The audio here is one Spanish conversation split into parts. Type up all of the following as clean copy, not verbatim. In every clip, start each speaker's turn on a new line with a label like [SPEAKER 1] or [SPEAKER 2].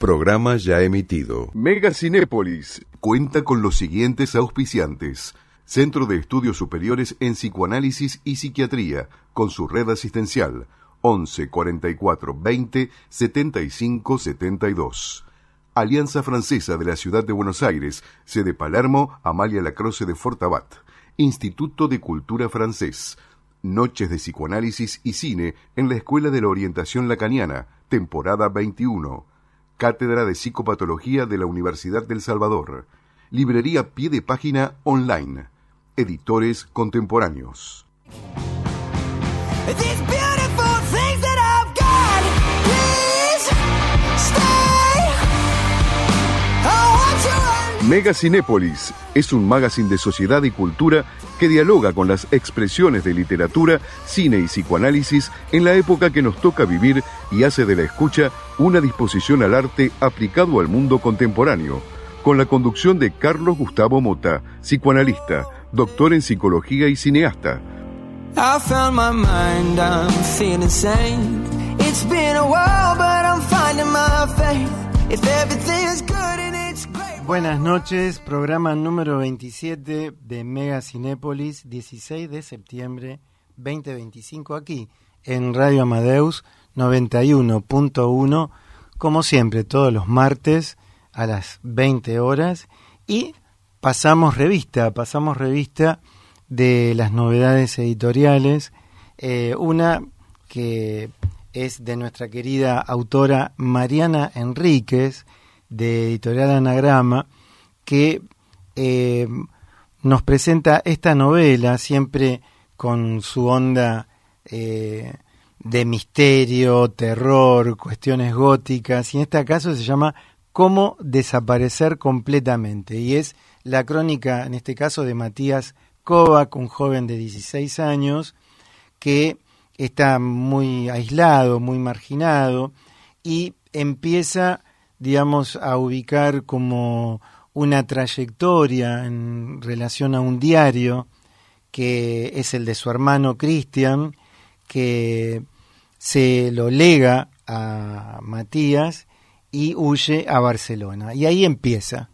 [SPEAKER 1] Programa ya emitido.
[SPEAKER 2] Mega Cinépolis cuenta con los siguientes auspiciantes: Centro de Estudios Superiores en Psicoanálisis y Psiquiatría, con su red asistencial 11 44 20 75 72. Alianza Francesa de la Ciudad de Buenos Aires, sede Palermo, Amalia Lacroze de Fortabat. Instituto de Cultura Francés. Noches de Psicoanálisis y Cine en la Escuela de la Orientación Lacaniana, temporada 21. Cátedra de Psicopatología de la Universidad del Salvador. Librería Pie de Página online. Editores contemporáneos. Mega Cinépolis es un magazine de sociedad y cultura que dialoga con las expresiones de literatura, cine y psicoanálisis en la época que nos toca vivir y hace de la escucha una disposición al arte aplicado al mundo contemporáneo, con la conducción de Carlos Gustavo Mota, psicoanalista, doctor en psicología y cineasta. I found my mind, I'm feeling sane. It's been a while, but I'm finding my faith. If everything is good and it's great.
[SPEAKER 3] Buenas noches, programa número 27 de Mega Cinépolis, 16 de septiembre 2025, aquí en Radio Amadeus 91.1, como siempre, todos los martes a las 20 horas, y pasamos revista de las novedades editoriales, una que es de nuestra querida autora Mariana Enríquez, de Editorial Anagrama, que nos presenta esta novela siempre con su onda de misterio, terror, cuestiones góticas, y en este caso se llama Cómo desaparecer completamente, y es la crónica, en este caso, de Matías Kovac, un joven de 16 años que está muy aislado, muy marginado, y empieza, digamos, a ubicar como una trayectoria en relación a un diario que es el de su hermano Cristian, que se lo lega a Matías y huye a Barcelona. Y ahí empieza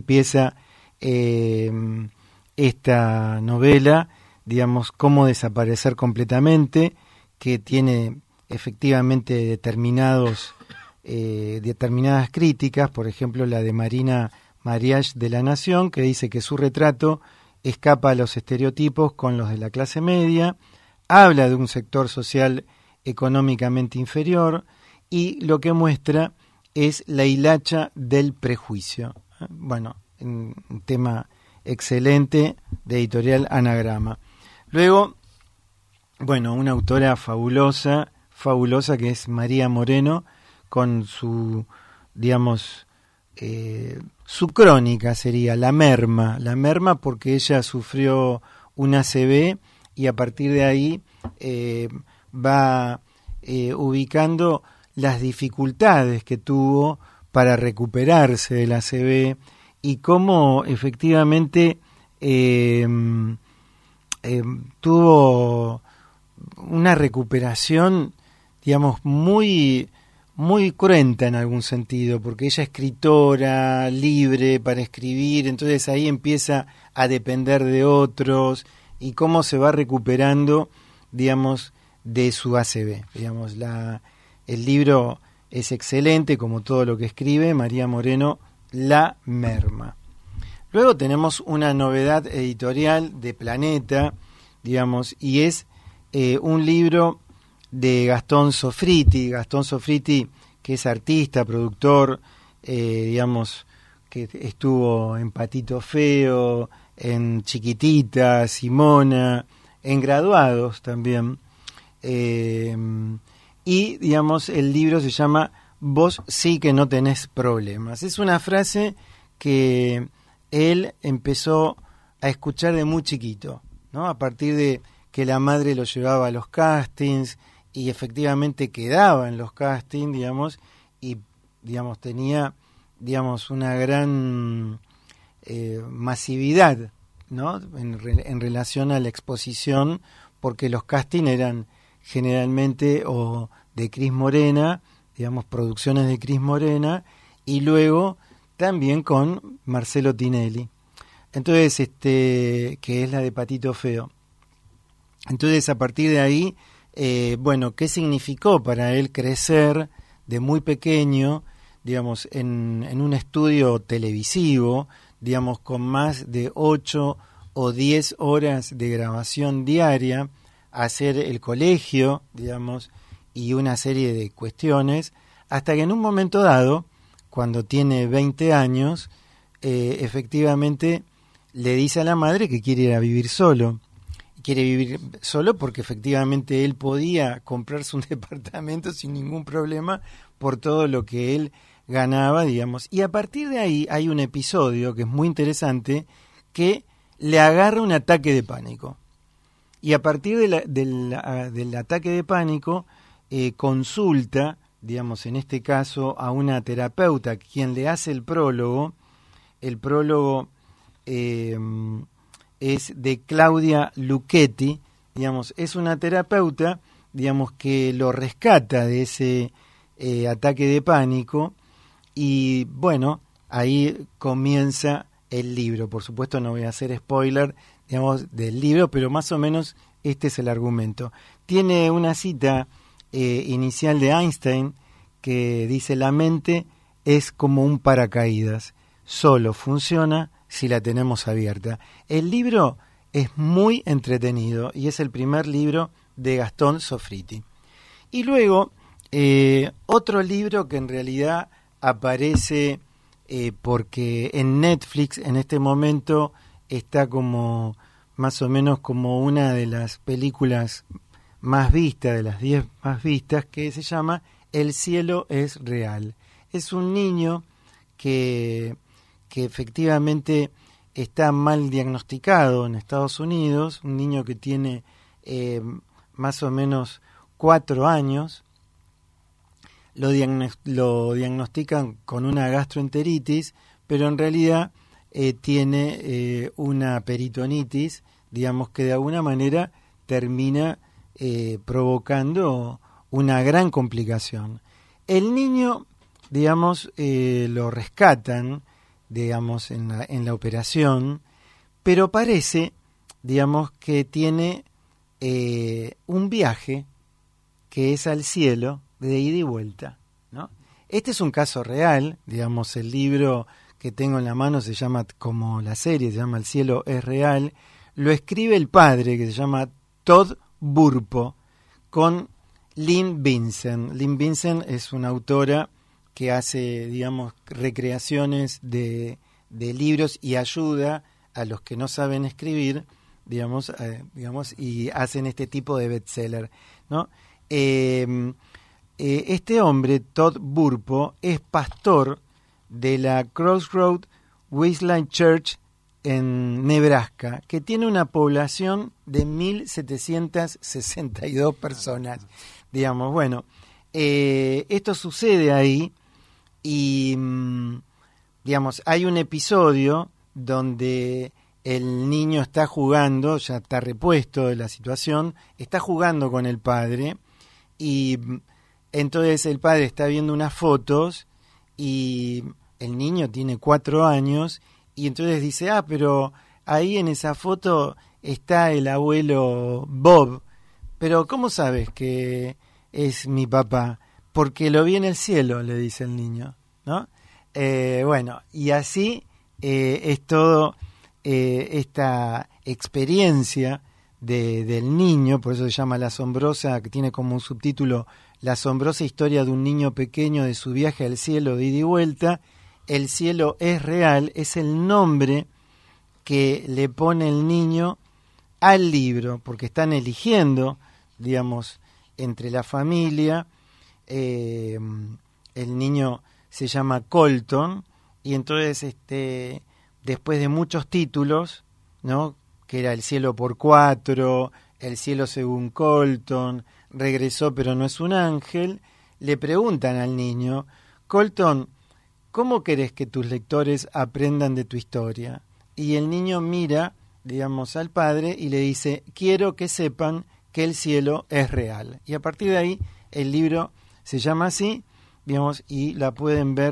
[SPEAKER 3] esta novela, digamos, Cómo desaparecer completamente, que tiene efectivamente determinadas críticas, por ejemplo la de Marina Mariach de La Nación, que dice que su retrato escapa a los estereotipos con los de la clase media, habla de un sector social económicamente inferior, y lo que muestra es la hilacha del prejuicio. Bueno, un tema excelente de Editorial Anagrama. Luego, bueno, una autora fabulosa que es María Moreno, con su, digamos, su crónica sería La Merma porque ella sufrió un ACV y a partir de ahí va ubicando las dificultades que tuvo para recuperarse del ACV y cómo efectivamente tuvo una recuperación, digamos, muy cruenta en algún sentido, porque ella es escritora, libre para escribir, entonces ahí empieza a depender de otros, y cómo se va recuperando, digamos, de su ACV. Digamos, el libro es excelente, como todo lo que escribe María Moreno, La Merma. Luego tenemos una novedad editorial de Planeta, digamos, y es un libro de Gastón Sofriti, que es artista, productor, digamos, que estuvo en Patito Feo, en Chiquitita, Simona, en Graduados también, y, digamos, el libro se llama Vos sí que no tenés problemas. Es una frase que él empezó a escuchar de muy chiquito, ¿no? A partir de que la madre lo llevaba a los castings, y efectivamente quedaba en los castings, digamos, y, digamos, tenía, digamos, una gran masividad, ¿no? En relación a la exposición, porque los castings eran generalmente o de Cris Morena, digamos, producciones de Cris Morena, y luego también con Marcelo Tinelli. Entonces, que es la de Patito Feo. Entonces, a partir de ahí, ¿qué significó para él crecer de muy pequeño, digamos, en un estudio televisivo, digamos, con más de 8 o 10 horas de grabación diaria, hacer el colegio, digamos, y una serie de cuestiones, hasta que en un momento dado, cuando tiene 20 años, efectivamente le dice a la madre que quiere ir a vivir solo. Quiere vivir solo porque efectivamente él podía comprarse un departamento sin ningún problema por todo lo que él ganaba, digamos. Y a partir de ahí hay un episodio que es muy interesante, que le agarra un ataque de pánico. Y a partir del ataque de pánico, consulta, digamos, en este caso, a una terapeuta, quien le hace el prólogo. El prólogo es de Claudia Luchetti, digamos, es una terapeuta, digamos, que lo rescata de ese ataque de pánico, y bueno, ahí comienza el libro. Por supuesto no voy a hacer spoiler, digamos, del libro, pero más o menos este es el argumento. Tiene una cita inicial de Einstein que dice: la mente es como un paracaídas, solo funciona si la tenemos abierta. El libro es muy entretenido y es el primer libro de Gastón Sofriti. Y luego, otro libro que en realidad aparece porque en Netflix en este momento está como más o menos como una de las películas más vistas, de las 10 más vistas, que se llama El cielo es real. Es un niño que efectivamente está mal diagnosticado en Estados Unidos, un niño que tiene más o menos 4 años, lo diagnostican con una gastroenteritis, pero en realidad tiene una peritonitis, digamos, que de alguna manera termina provocando una gran complicación. El niño, digamos, lo rescatan, digamos, en la operación, pero parece, digamos, que tiene un viaje que es al cielo de ida y vuelta, ¿no? Este es un caso real, digamos, el libro que tengo en la mano se llama, como la serie, se llama El cielo es real, lo escribe el padre, que se llama Todd Burpo, con Lynn Vincent. Lynn Vincent es una autora que hace, digamos, recreaciones de libros y ayuda a los que no saben escribir, digamos, y hacen este tipo de bestseller, ¿no? Este hombre, Todd Burpo, es pastor de la Crossroad Wesleyan Church en Nebraska, que tiene una población de 1.762 personas. Digamos, bueno, esto sucede ahí y, digamos, hay un episodio donde el niño está jugando, ya está repuesto de la situación, está jugando con el padre y entonces el padre está viendo unas fotos y el niño tiene 4 años y entonces dice: pero ahí en esa foto está el abuelo Bob, pero ¿cómo sabes que es mi papá? Porque lo vi en el cielo, le dice el niño, ¿no? Bueno, y así es todo esta experiencia del niño, por eso se llama La Asombrosa, que tiene como un subtítulo La asombrosa historia de un niño pequeño, de su viaje al cielo de ida y vuelta. El cielo es real, es el nombre que le pone el niño al libro, porque están eligiendo, digamos, entre la familia. El niño se llama Colton y entonces después de muchos títulos, ¿no?, que era El cielo por 4, El cielo según Colton, Regresó pero no es un ángel, le preguntan al niño: Colton, ¿cómo querés que tus lectores aprendan de tu historia? Y el niño mira, digamos, al padre y le dice: quiero que sepan que el cielo es real. Y a partir de ahí el libro se llama así, digamos, y la pueden ver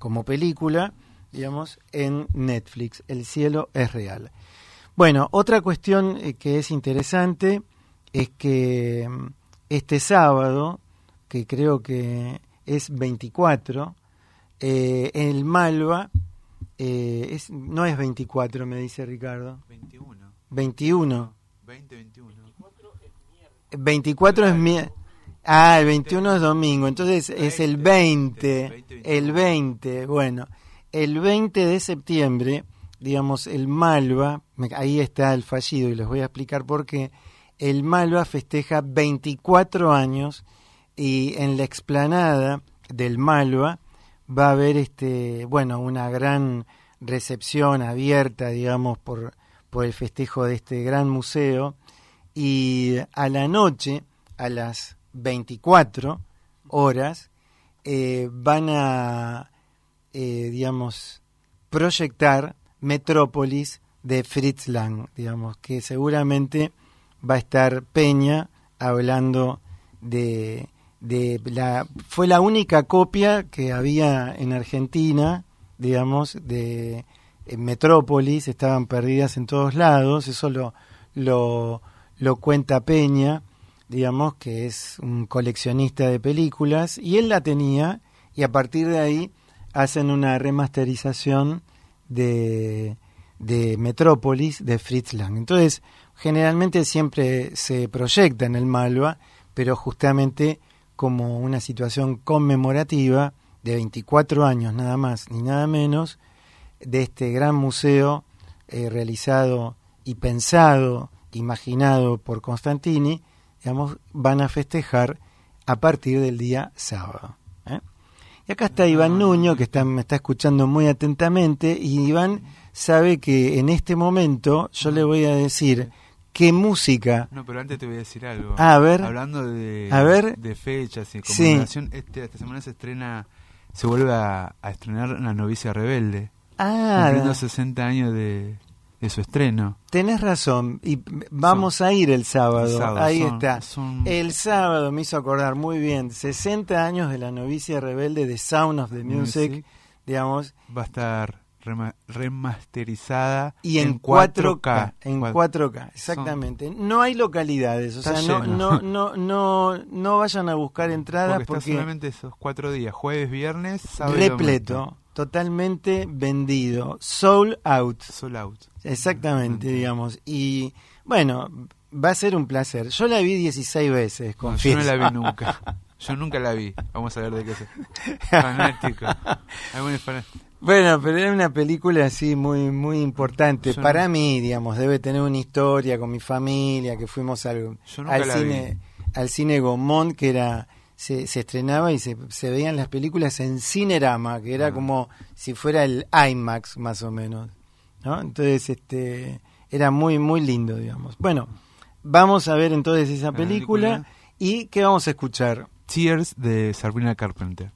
[SPEAKER 3] como película, digamos, en Netflix. El cielo es real. Bueno, otra cuestión que es interesante es que este sábado, que creo que es 24, el Malva, no es 24, me dice Ricardo.
[SPEAKER 4] 21.
[SPEAKER 3] 21.
[SPEAKER 4] 2021.
[SPEAKER 3] 24 es miércoles. Ah, el 21 es domingo, entonces es el 20. El 20, bueno. El 20 de septiembre, digamos, el Malva, ahí está el fallido y les voy a explicar por qué. El Malva festeja 24 años y en la explanada del Malva va a haber una gran recepción abierta, digamos, por el festejo de este gran museo, y a la noche, a las 24 horas, van a proyectar Metrópolis de Fritz Lang, digamos, que seguramente va a estar Peña hablando fue la única copia que había en Argentina, digamos, de Metrópolis, estaban perdidas en todos lados, eso lo cuenta Peña, digamos, que es un coleccionista de películas, y él la tenía, y a partir de ahí hacen una remasterización de Metrópolis de Fritz Lang. Entonces, generalmente siempre se proyecta en el Malva, pero justamente como una situación conmemorativa de 24 años, nada más ni nada menos, de este gran museo realizado y pensado, imaginado por Constantini, digamos, van a festejar a partir del día sábado. Y acá está Iván Nuño, que me está escuchando muy atentamente, y Iván sabe que en este momento yo le voy a decir qué música...
[SPEAKER 4] No, pero antes te voy a decir algo.
[SPEAKER 3] A ver.
[SPEAKER 4] Hablando de fechas y conmemoración, sí. Esta semana se vuelve a estrenar La novicia rebelde. Cumpliendo 60 años de su estreno.
[SPEAKER 3] Tenés razón, y vamos a ir el sábado. Ahí está. El sábado me hizo acordar muy bien, 60 años de La novicia rebelde de Sound of the Music, digamos.
[SPEAKER 4] Va a estar remasterizada
[SPEAKER 3] y en 4K. En 4K, exactamente. No hay localidades, o sea, no vayan a buscar entradas
[SPEAKER 4] porque está solamente esos 4 días, jueves, viernes, sábado
[SPEAKER 3] repleto,
[SPEAKER 4] y domingo.
[SPEAKER 3] Totalmente vendido, sold out.
[SPEAKER 4] Sold out.
[SPEAKER 3] Exactamente, digamos. Y bueno, va a ser un placer. Yo la vi 16 veces, confieso.
[SPEAKER 4] Yo no la vi nunca. Yo nunca la vi. Vamos a ver de qué es. Fanático.
[SPEAKER 3] Bueno, pero era una película así muy muy importante para mí, digamos. Debe tener una historia con mi familia, que fuimos al cine Gaumont, que era se estrenaba y se veían las películas en Cinerama, que era como si fuera el IMAX más o menos, ¿no? Entonces era muy muy lindo, digamos. Bueno, vamos a ver entonces esa película. ¿Y qué vamos a escuchar?
[SPEAKER 4] Tears de Sabrina Carpenter.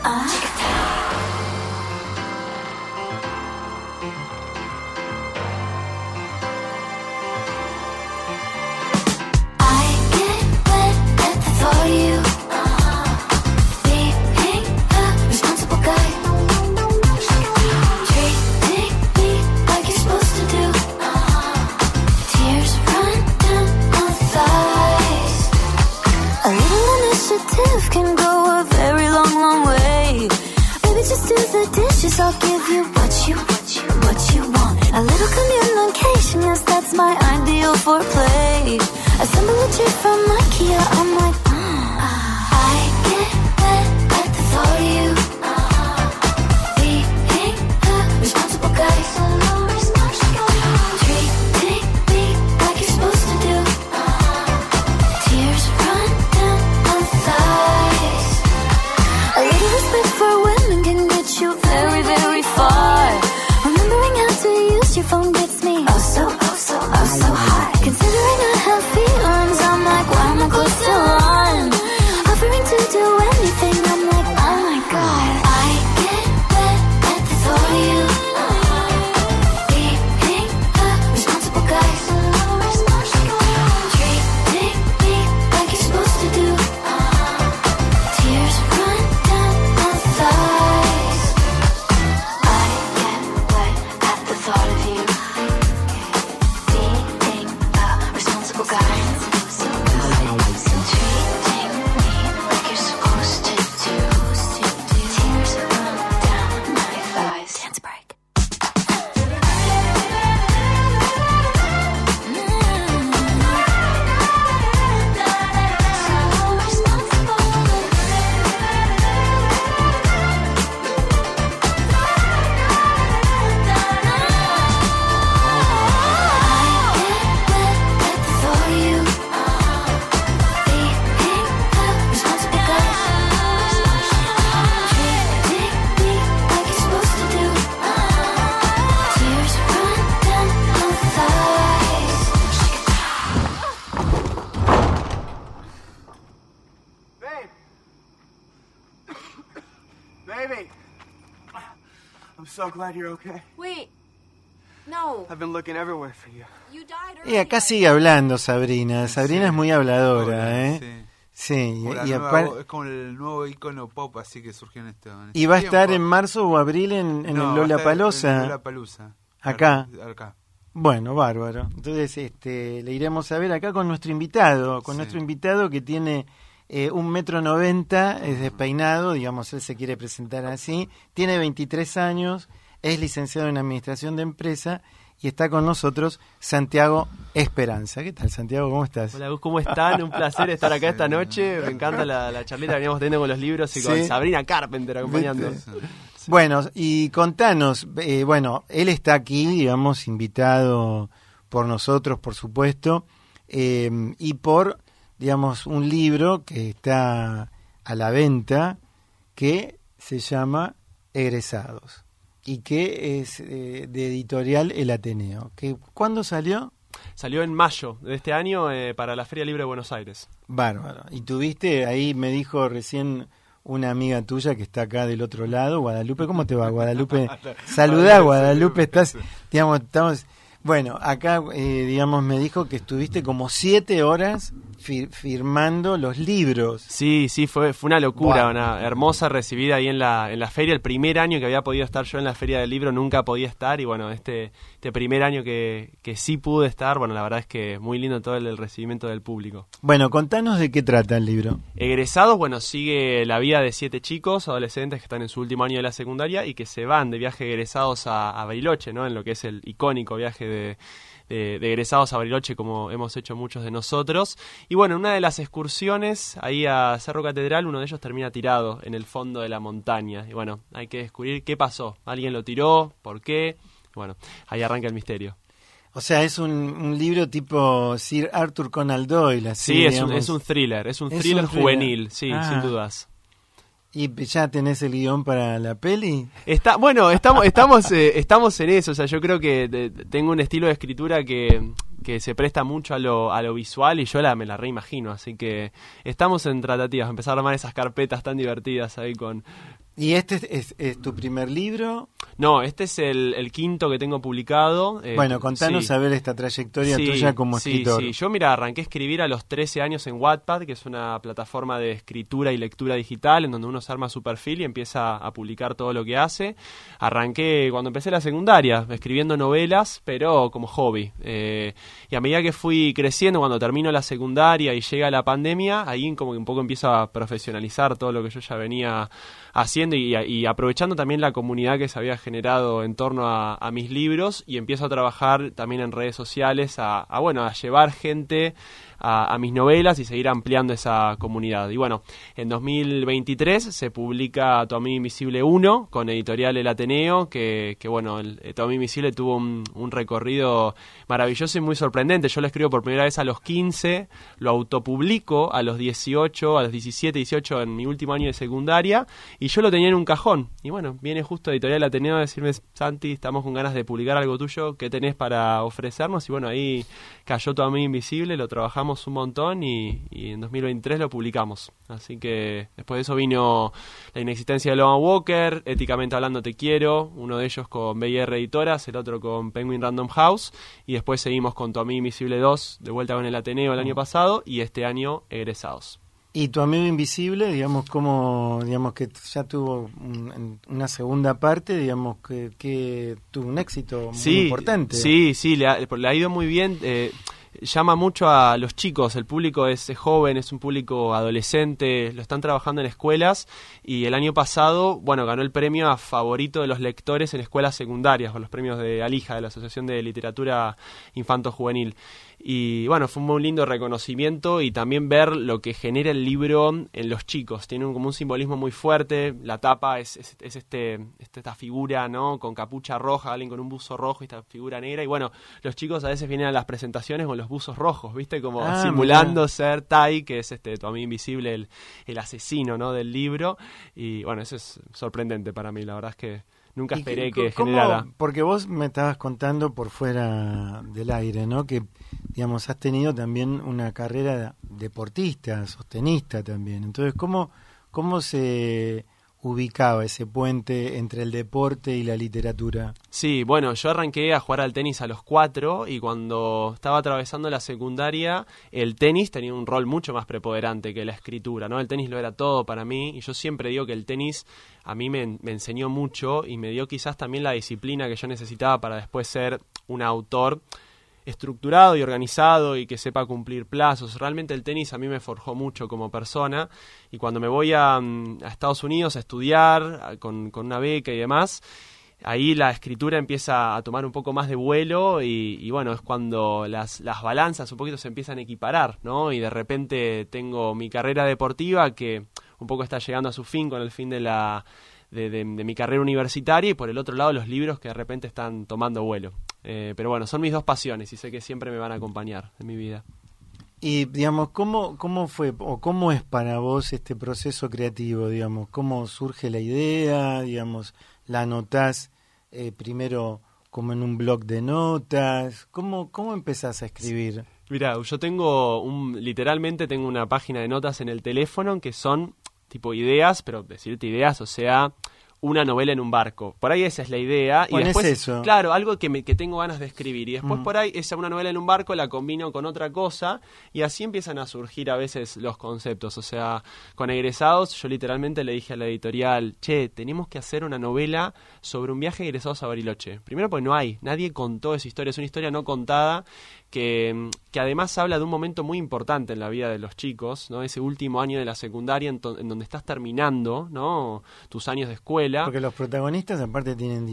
[SPEAKER 5] Can go a very long, long way. Baby, just do the dishes. I'll give you what you want. A little communication, yes, that's my ideal foreplay. Assemble a chair from IKEA. I'm like, I get wet at the thought of you. Being a responsible guy. Treating me like you're supposed to do. Tears run down my thighs. A little respect for women can get you very, very far. Remembering how to use your phone gets me oh so high. Considering I have feelings, I'm like, why am I close to one? Offering to do anything, I'm like, oh my god. I get wet at the thought of you. Being a responsible guy. Treating me like you're supposed to do. Tears run down my thighs. I get wet at the thought of you. Being a responsible guy. Treating me like you're supposed to do. Tears run down my thighs. Dance break.
[SPEAKER 6] Baby! I'm so glad you're okay.
[SPEAKER 7] Wait. No.
[SPEAKER 6] I've been looking everywhere for you.
[SPEAKER 7] You died
[SPEAKER 3] Y acá sigue hablando Sabrina. Sabrina es muy habladora,
[SPEAKER 4] Hola,
[SPEAKER 3] ¿eh? Sí,
[SPEAKER 4] Como la
[SPEAKER 3] y
[SPEAKER 4] nueva es como el nuevo icono pop así que surgió en este momento.
[SPEAKER 3] ¿Y va a estar en marzo o abril en el Lollapalooza?
[SPEAKER 4] Lollapalooza.
[SPEAKER 3] Acá.
[SPEAKER 4] Acá.
[SPEAKER 3] Bueno, bárbaro. Entonces le iremos a ver acá con nuestro invitado, nuestro invitado que tiene 1,90 m, es despeinado, digamos, él se quiere presentar así, tiene 23 años, es licenciado en Administración de Empresa y está con nosotros Santiago Esperanza. ¿Qué tal, Santiago? ¿Cómo estás?
[SPEAKER 8] Hola, Gus, ¿cómo están? Un placer estar acá esta noche. Me encanta la charlita que veníamos teniendo con los libros y con Sabrina Carpenter acompañando.
[SPEAKER 3] Bueno, y contanos, él está aquí, digamos, invitado por nosotros, por supuesto, y por, digamos, un libro que está a la venta que se llama Egresados y que es de editorial El Ateneo. ¿Cuándo salió?
[SPEAKER 8] Salió en mayo de este año para la Feria Libre de Buenos Aires.
[SPEAKER 3] Bárbaro. Y tuviste, ahí me dijo recién una amiga tuya que está acá del otro lado, Guadalupe. ¿Cómo te va, Guadalupe? Saludá, Guadalupe. Estamos... Bueno, acá, digamos, me dijo que estuviste como 7 horas firmando los libros.
[SPEAKER 8] Sí, fue una locura, una hermosa recibida ahí en la feria. El primer año que había podido estar yo en la Feria del Libro nunca podía estar, y bueno, este primer año que sí pude estar, bueno, la verdad es que muy lindo todo el recibimiento del público.
[SPEAKER 3] Bueno, contanos de qué trata el libro.
[SPEAKER 8] Egresados, bueno, sigue la vida de 7 chicos, adolescentes que están en su último año de la secundaria y que se van de viaje egresados a Bariloche, ¿no? En lo que es el icónico viaje de egresados a Bariloche, como hemos hecho muchos de nosotros. Y bueno, en una de las excursiones ahí a Cerro Catedral, uno de ellos termina tirado en el fondo de la montaña. Y bueno, hay que descubrir qué pasó. ¿Alguien lo tiró? ¿Por qué? Y bueno, ahí arranca el misterio.
[SPEAKER 3] O sea, es un libro tipo Sir Arthur Conan Doyle. Así,
[SPEAKER 8] sí, es un thriller. Es un thriller juvenil, sí, sin dudas.
[SPEAKER 3] ¿Y ya tenés el guión para la peli?
[SPEAKER 8] Bueno, estamos en eso. O sea, yo creo que tengo un estilo de escritura que se presta mucho a lo visual, y yo me la reimagino. Así que estamos en tratativas, empezar a armar esas carpetas tan divertidas ahí con
[SPEAKER 3] ¿Y este es tu primer libro?
[SPEAKER 8] No, este es el quinto que tengo publicado.
[SPEAKER 3] Bueno, contanos a ver esta trayectoria tuya como escritor.
[SPEAKER 8] Sí, yo arranqué a escribir a los 13 años en Wattpad, que es una plataforma de escritura y lectura digital, en donde uno se arma su perfil y empieza a publicar todo lo que hace. Arranqué cuando empecé la secundaria, escribiendo novelas, pero como hobby. Y a medida que fui creciendo, cuando termino la secundaria y llega la pandemia, ahí como que un poco empiezo a profesionalizar todo lo que yo ya venía haciendo y aprovechando también la comunidad que se había generado en torno a mis libros, y empiezo a trabajar también en redes sociales a llevar gente a mis novelas y seguir ampliando esa comunidad. Y bueno, en 2023 se publica Tu Amigo Invisible 1 con Editorial El Ateneo, que bueno, Tu Amigo Invisible tuvo un recorrido maravilloso y muy sorprendente. Yo lo escribo por primera vez a los 15, lo autopublico a los 18, a los 17, 18 en mi último año de secundaria, y yo lo tenía en un cajón. Y bueno, viene justo Editorial El Ateneo a decirme: Santi, estamos con ganas de publicar algo tuyo, ¿qué tenés para ofrecernos? Y bueno, ahí cayó Tu Amigo Invisible, lo trabajamos un montón y en 2023 lo publicamos. Así que después de eso vino La Inexistencia de Logan Walker, Éticamente Hablando Te Quiero, uno de ellos con BR Editoras, el otro con Penguin Random House, y después seguimos con Tu Amigo Invisible 2, de vuelta con El Ateneo el año pasado, y este año Egresados.
[SPEAKER 3] Y Tu Amigo Invisible, digamos que ya tuvo una segunda parte, digamos que tuvo un éxito muy importante.
[SPEAKER 8] Sí, le ha ido muy bien. Llama mucho a los chicos, el público es joven, es un público adolescente, lo están trabajando en escuelas, y el año pasado, bueno, ganó el premio a favorito de los lectores en escuelas secundarias, o los premios de Alija, de la Asociación de Literatura Infanto-Juvenil. Y bueno, fue un muy lindo reconocimiento, y también ver lo que genera el libro en los chicos. Tiene como un simbolismo muy fuerte. La tapa es esta figura, ¿no?, con capucha roja, alguien con un buzo rojo y esta figura negra. Y bueno, los chicos a veces vienen a las presentaciones con los buzos rojos, ¿viste? Como simulando ser Tai, que es Tu Amigo Invisible, el asesino, ¿no?, del libro. Y bueno, eso es sorprendente para mí. La verdad es que nunca esperé que generara.
[SPEAKER 3] Porque vos me estabas contando por fuera del aire, ¿no?, que digamos has tenido también una carrera deportista, sostenista también. Entonces, ¿cómo se ubicaba ese puente entre el deporte y la literatura?
[SPEAKER 8] Sí, bueno, yo arranqué a jugar al tenis a los 4, y cuando estaba atravesando la secundaria, el tenis tenía un rol mucho más preponderante que la escritura, ¿no? El tenis lo era todo para mí, y yo siempre digo que el tenis a mí me enseñó mucho y me dio quizás también la disciplina que yo necesitaba para después ser un autor estructurado y organizado y que sepa cumplir plazos. Realmente el tenis a mí me forjó mucho como persona, y cuando me voy a Estados Unidos a estudiar con una beca y demás, ahí la escritura empieza a tomar un poco más de vuelo, y bueno, es cuando las balanzas un poquito se empiezan a equiparar, ¿no? Y de repente tengo mi carrera deportiva que un poco está llegando a su fin con el fin de mi carrera universitaria, y por el otro lado los libros que de repente están tomando vuelo. Pero bueno, son mis dos pasiones y sé que siempre me van a acompañar en mi vida.
[SPEAKER 3] Y digamos, ¿cómo fue o cómo es para vos este proceso creativo? Digamos, ¿cómo surge la idea? Digamos, ¿la anotás primero como en un blog de notas? ¿Cómo empezás a escribir?
[SPEAKER 8] Mirá, yo literalmente tengo una página de notas en el teléfono que son tipo ideas, pero decirte ideas, o sea, una novela en un barco. Por ahí esa es la idea. Y después,
[SPEAKER 3] eso.
[SPEAKER 8] Claro, algo que tengo ganas de escribir. Y después por ahí, una novela en un barco la combino con otra cosa, y así empiezan a surgir a veces los conceptos. O sea, con Egresados, yo literalmente le dije a la editorial: che, tenemos que hacer una novela sobre un viaje de egresados a Bariloche. Primero porque nadie contó esa historia, es una historia no contada, que además habla de un momento muy importante en la vida de los chicos, ¿no? Ese último año de la secundaria en donde estás terminando, ¿no?, tus años de escuela.
[SPEAKER 3] Porque los protagonistas aparte tienen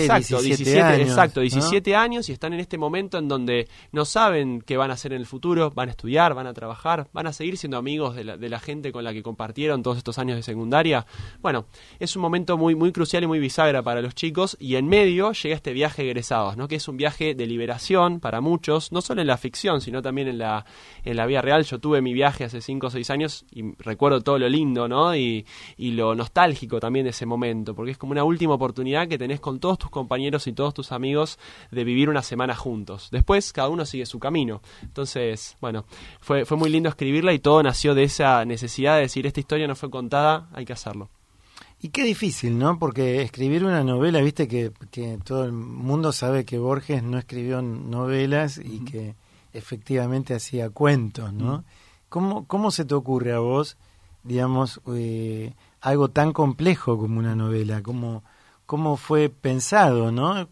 [SPEAKER 3] 17 años.
[SPEAKER 8] Exacto, 17 años, y están en este momento en donde no saben qué van a hacer en el futuro, van a estudiar, van a trabajar, van a seguir siendo amigos de la gente con la que compartieron todos estos años de secundaria. Bueno, es un momento muy, muy crucial y muy bisagra para los chicos, y en medio llega este viaje de egresados, ¿no?, que es un viaje de liberación para muchos, no solo en la ficción, sino también en la vida real. Yo tuve mi viaje hace 5 o 6 años y recuerdo todo lo lindo, ¿no?, y lo nostálgico también de ese momento, porque es como una última oportunidad que tenés con todos tus compañeros y todos tus amigos de vivir una semana juntos. Después cada uno sigue su camino. Entonces, bueno, fue muy lindo escribirla, y todo nació de esa necesidad de decir: esta historia no fue contada, hay que hacerlo.
[SPEAKER 3] Y qué difícil, ¿no? Porque escribir una novela, viste que todo el mundo sabe que Borges no escribió novelas y que efectivamente hacía cuentos, ¿no? ¿Cómo se te ocurre a vos, digamos, algo tan complejo como una novela? ¿Cómo fue pensado, ¿no?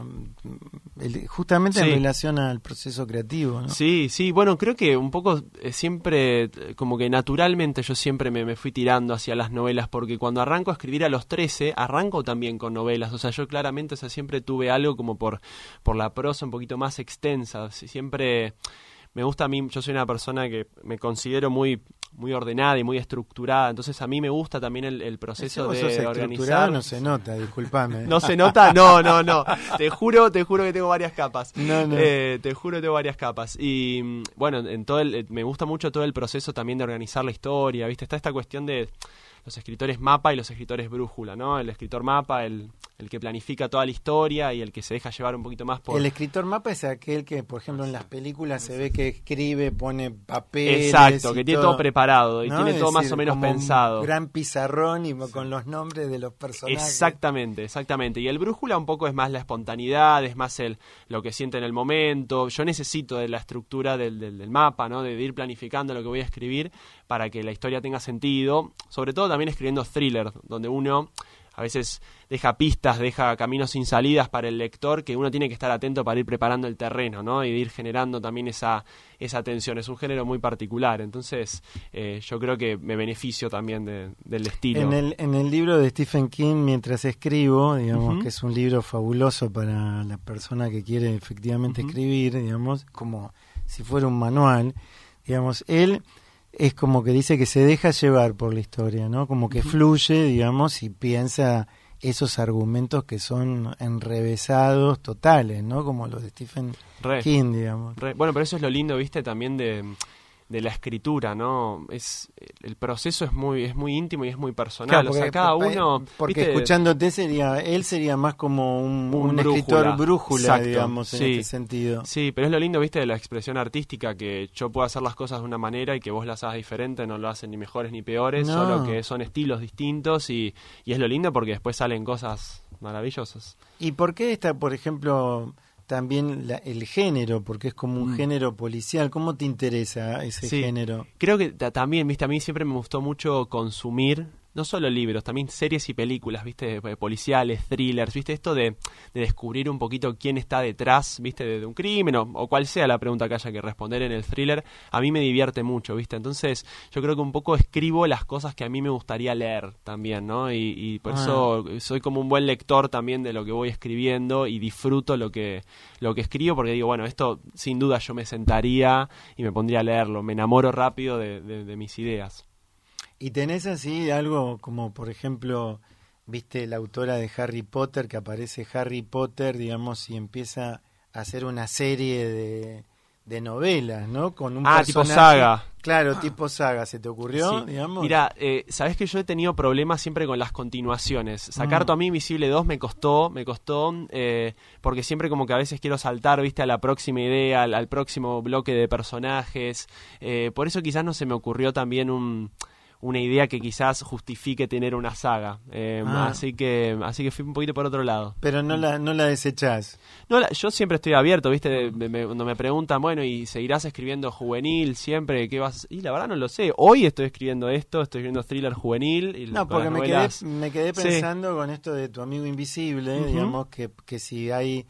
[SPEAKER 3] Justamente en relación al proceso creativo, ¿no?
[SPEAKER 8] Sí, bueno, creo que un poco siempre, como que naturalmente yo siempre me fui tirando hacia las novelas, porque cuando arranco a escribir a los 13, arranco también con novelas, o sea, yo claramente, o sea, siempre tuve algo como por la prosa un poquito más extensa, siempre me gusta a mí, yo soy una persona que me considero muy ordenada y muy estructurada, entonces a mí me gusta también el proceso de organizar.
[SPEAKER 3] No se nota, discúlpame.
[SPEAKER 8] ¿No se nota? No. Te juro que tengo varias capas.
[SPEAKER 3] No.
[SPEAKER 8] Te juro que tengo varias capas. Y bueno, me gusta mucho todo el proceso también de organizar la historia, ¿viste? Está esta cuestión de los escritores mapa y los escritores brújula, ¿no? El escritor mapa, el que planifica toda la historia y el que se deja llevar un poquito más por...
[SPEAKER 3] El escritor mapa es aquel que, por ejemplo, en las películas se ve que escribe, pone papeles...
[SPEAKER 8] Exacto, que tiene todo preparado y
[SPEAKER 3] ¿no?
[SPEAKER 8] tiene todo más o menos pensado.
[SPEAKER 3] Un gran pizarrón y con los nombres de los personajes.
[SPEAKER 8] Exactamente. Y el brújula un poco es más la espontaneidad, es más lo que siente en el momento. Yo necesito de la estructura del mapa, ¿no? De ir planificando lo que voy a escribir para que la historia tenga sentido. Sobre todo también escribiendo thriller, donde uno a veces deja pistas, deja caminos sin salidas para el lector, que uno tiene que estar atento para ir preparando el terreno, ¿no? Y de ir generando también esa tensión. Es un género muy particular, entonces yo creo que me beneficio también del estilo.
[SPEAKER 3] En el libro de Stephen King, Mientras escribo, digamos, que es un libro fabuloso para la persona que quiere efectivamente escribir, digamos, como si fuera un manual, digamos, él es como que dice que se deja llevar por la historia, ¿no? Como que fluye, digamos, y piensa esos argumentos que son enrevesados totales, ¿no? Como los de Stephen King, digamos.
[SPEAKER 8] Bueno, pero eso es lo lindo, ¿viste? También de la escritura, ¿no? El proceso es muy íntimo y es muy personal.
[SPEAKER 3] Claro, porque,
[SPEAKER 8] o sea, cada uno...
[SPEAKER 3] Porque
[SPEAKER 8] ¿viste?
[SPEAKER 3] Escuchándote él sería más como un escritor brújula, exacto, digamos, en ese sentido.
[SPEAKER 8] Sí, pero es lo lindo, ¿viste? De la expresión artística, que yo puedo hacer las cosas de una manera y que vos las hagas diferente, no lo hacen ni mejores ni peores, solo que son estilos distintos y es lo lindo porque después salen cosas maravillosas.
[SPEAKER 3] ¿Y por qué está, por ejemplo... También el género, porque es como un género policial? ¿Cómo te interesa ese género?
[SPEAKER 8] Creo que también, viste, a mí siempre me gustó mucho consumir, no solo libros, también series y películas, viste, policiales, thrillers, viste, esto de descubrir un poquito quién está detrás, viste, de un crimen o cual sea la pregunta que haya que responder en el thriller, a mí me divierte mucho, viste, entonces yo creo que un poco escribo las cosas que a mí me gustaría leer también, ¿no? Y por eso soy como un buen lector también de lo que voy escribiendo y disfruto lo que escribo, porque digo, bueno, esto sin duda yo me sentaría y me pondría a leerlo, me enamoro rápido de mis ideas.
[SPEAKER 3] ¿Y tenés así algo como, por ejemplo, viste la autora de Harry Potter, que aparece Harry Potter, digamos, y empieza a hacer una serie de novelas, ¿no? Con un personaje,
[SPEAKER 8] tipo saga.
[SPEAKER 3] Claro, tipo saga. ¿Se te ocurrió,
[SPEAKER 8] sí.
[SPEAKER 3] digamos?
[SPEAKER 8] Mira, sabés que yo he tenido problemas siempre con las continuaciones. Sacar Tu Amigo Invisible 2 me costó, porque siempre como que a veces quiero saltar, viste, a la próxima idea, al próximo bloque de personajes. Por eso quizás no se me ocurrió también una idea que quizás justifique tener una saga. Así que fui un poquito por otro lado.
[SPEAKER 3] Pero no la desechás.
[SPEAKER 8] No, yo siempre estoy abierto, ¿viste? Cuando me preguntan, bueno, ¿y seguirás escribiendo juvenil siempre? ¿Qué vas? Y la verdad no lo sé. Hoy estoy escribiendo esto, estoy escribiendo thriller juvenil. Y
[SPEAKER 3] no, porque me quedé pensando con esto de Tu Amigo Invisible, digamos, que si hay...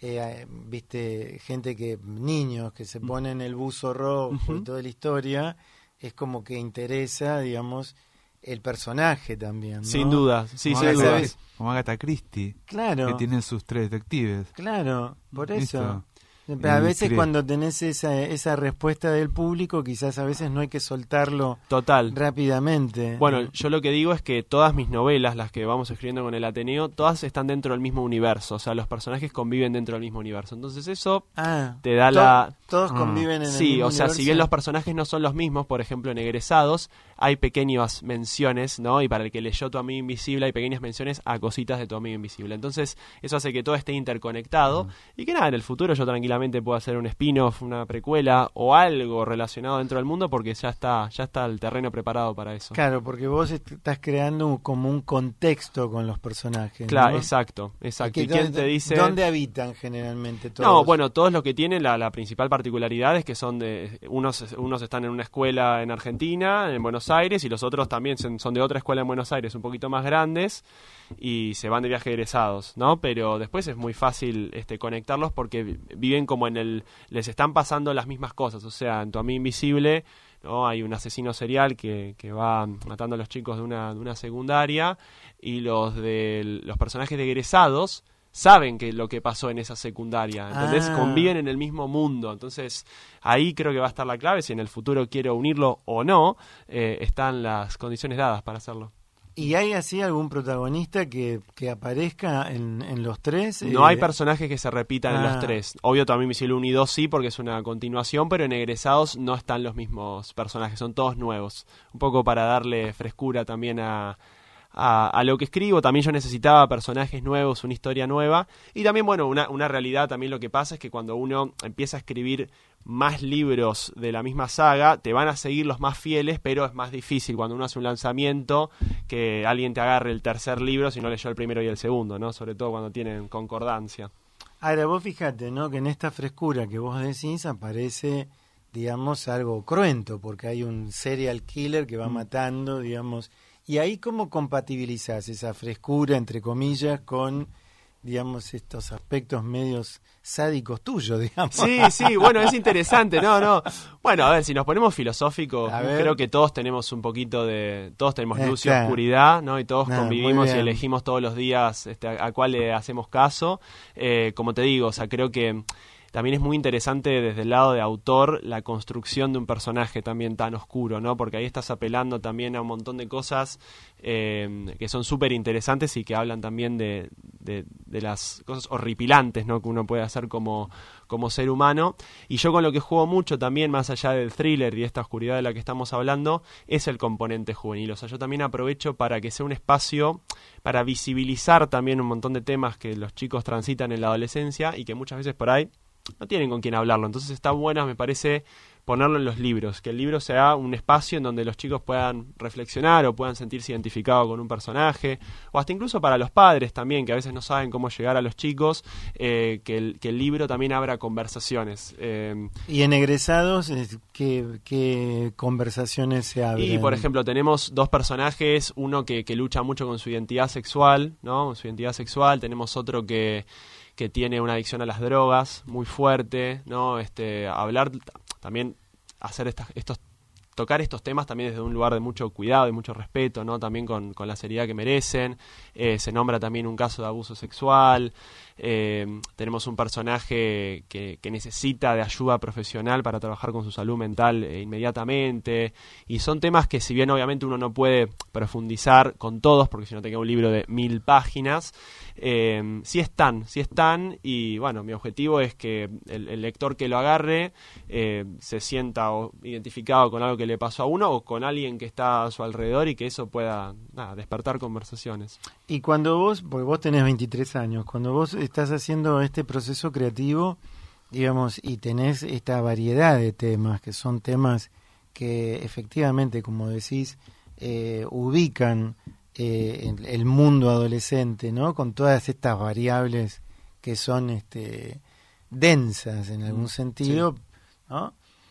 [SPEAKER 3] viste, niños que se ponen el buzo rojo y toda la historia... es como que interesa, digamos, el personaje también, ¿no?
[SPEAKER 8] Sin duda, sí,
[SPEAKER 4] como Agatha Christie,
[SPEAKER 3] claro,
[SPEAKER 4] que tienen sus 3 detectives.
[SPEAKER 3] Claro, por eso.
[SPEAKER 4] ¿Listo?
[SPEAKER 3] A veces cuando tenés esa respuesta del público, quizás a veces no hay que soltarlo rápidamente.
[SPEAKER 8] Bueno, yo lo que digo es que todas mis novelas, las que vamos escribiendo con el Ateneo, todas están dentro del mismo universo, o sea, los personajes conviven dentro del mismo universo. Entonces eso te da
[SPEAKER 3] Todos conviven en el mismo
[SPEAKER 8] o sea,
[SPEAKER 3] universo.
[SPEAKER 8] si bien los personajes no son los mismos, por ejemplo, en Egresados, hay pequeñas menciones, ¿no? Y para el que leyó Tu Amigo Invisible, hay pequeñas menciones a cositas de Tu Amigo Invisible. Entonces, eso hace que todo esté interconectado y que nada, en el futuro yo tranquilamente puedo hacer un spin-off, una precuela o algo relacionado dentro del mundo porque ya está el terreno preparado para eso.
[SPEAKER 3] Claro, porque vos estás creando como un contexto con los personajes.
[SPEAKER 8] Claro,
[SPEAKER 3] ¿no?
[SPEAKER 8] exacto. ¿Y
[SPEAKER 3] quién
[SPEAKER 8] te dice?
[SPEAKER 3] ¿Dónde habitan generalmente todos?
[SPEAKER 8] No, bueno, todos los que tienen la principal particularidad es que son unos están en una escuela en Argentina, en Buenos Aires, y los otros también son de otra escuela en Buenos Aires, un poquito más grandes, y se van de viaje egresados, ¿no? Pero después es muy fácil conectarlos porque viven como les están pasando las mismas cosas, o sea, en Tu Amigo Invisible, ¿no? Hay un asesino serial que va matando a los chicos de una secundaria, y los personajes de egresados saben que lo que pasó en esa secundaria, ¿entendés? Conviven en el mismo mundo, entonces ahí creo que va a estar la clave, si en el futuro quiero unirlo o no, están las condiciones dadas para hacerlo.
[SPEAKER 3] ¿Y hay así algún protagonista que aparezca en los tres?
[SPEAKER 8] No hay personajes que se repitan en los tres. Obvio, también Invisible 1 y 2 sí, porque es una continuación, pero en Egresados no están los mismos personajes, son todos nuevos. Un poco para darle frescura también a lo que escribo. También yo necesitaba personajes nuevos, una historia nueva, y también, bueno, una realidad también. Lo que pasa es que cuando uno empieza a escribir más libros de la misma saga, te van a seguir los más fieles, pero es más difícil cuando uno hace un lanzamiento que alguien te agarre el tercer libro si no leyó el primero y el segundo, ¿no? Sobre todo cuando tienen concordancia.
[SPEAKER 3] Ahora, vos fíjate, ¿no? Que en esta frescura que vos decís aparece, digamos, algo cruento, porque hay un serial killer que va matando, digamos. Y ahí, ¿cómo compatibilizás esa frescura, entre comillas, con, digamos, estos aspectos medios sádicos tuyos, digamos?
[SPEAKER 8] Sí, bueno, es interesante, no. Bueno, a ver, si nos ponemos filosóficos, creo que todos tenemos un poquito todos tenemos luz y oscuridad, ¿no? Y todos convivimos y elegimos todos los días a cuál le hacemos caso. Como te digo, o sea, creo que también es muy interesante desde el lado de autor la construcción de un personaje también tan oscuro, ¿no? Porque ahí estás apelando también a un montón de cosas que son súper interesantes y que hablan también de las cosas horripilantes, ¿no? Que uno puede hacer como ser humano. Y yo con lo que juego mucho también, más allá del thriller y esta oscuridad de la que estamos hablando, es el componente juvenil. O sea, yo también aprovecho para que sea un espacio para visibilizar también un montón de temas que los chicos transitan en la adolescencia y que muchas veces por ahí no tienen con quién hablarlo. Entonces está bueno, me parece, ponerlo en los libros, que el libro sea un espacio en donde los chicos puedan reflexionar o puedan sentirse identificados con un personaje, o hasta incluso para los padres también, que a veces no saben cómo llegar a los chicos, que el libro también abra conversaciones.
[SPEAKER 3] Y en Egresados, ¿qué conversaciones se abren?
[SPEAKER 8] Y, por ejemplo, tenemos dos personajes, uno que lucha mucho con su identidad sexual, ¿no? Su identidad sexual, tenemos otro que tiene una adicción a las drogas muy fuerte, ¿no? Hablar también, hacer tocar estos temas también desde un lugar de mucho cuidado y mucho respeto, ¿no? También con la seriedad que merecen. Se nombra también un caso de abuso sexual. Tenemos un personaje que necesita de ayuda profesional para trabajar con su salud mental inmediatamente, y son temas que, si bien obviamente uno no puede profundizar con todos, porque si no te queda un libro de 1000 páginas, sí están, y bueno, mi objetivo es que el lector que lo agarre se sienta identificado con algo que le pasó a uno o con alguien que está a su alrededor, y que eso pueda despertar conversaciones.
[SPEAKER 3] Y cuando porque vos tenés 23 años, cuando vos estás haciendo este proceso creativo, digamos, y tenés esta variedad de temas, que son temas que efectivamente, como decís, ubican el mundo adolescente, ¿no? Con todas estas variables que son densas en algún sentido, sí, ¿no?